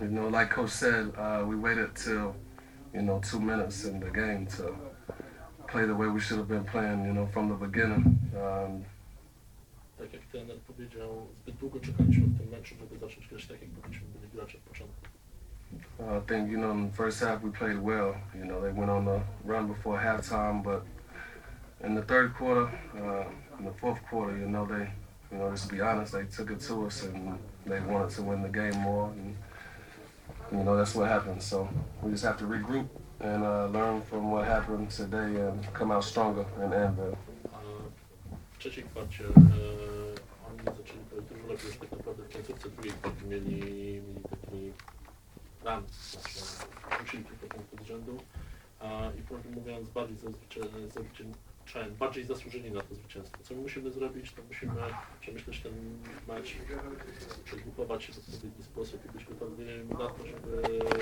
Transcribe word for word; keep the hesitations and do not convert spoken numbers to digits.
You know, like Coach said, uh, we waited till, you know, two minutes in the game to play the way we should have been playing, you know, from the beginning. Um, Tak jak trener powiedział, zbyt długo czekaliśmy w tym meczu, żeby zacząć grać tak, jak powinniśmy byli grać od początku. I think, you know, in the first half we played well. You know, they went on the run before halftime, but in the third quarter, uh, in the fourth quarter, you know, they, you know, just to be honest, they took it to us and they wanted to win the game more. And, you know, that's what happened. So we just have to regroup and uh, learn from what happened today and come out stronger in Anvil. W trzeciej kwarcie e, oni zaczęli dużo lepiej już tak naprawdę w końcówce drugiej kwarty mieli, mieli taki run, znaczy wrócili kilka punktów z rzędu a, i prawdę mówiąc bardziej zazwyczaj, bardziej zasłużyli na to zwycięstwo. Co my musimy zrobić, to musimy przemyśleć ten mecz, przegrupować się w odpowiedni sposób i być gotowi na to, żeby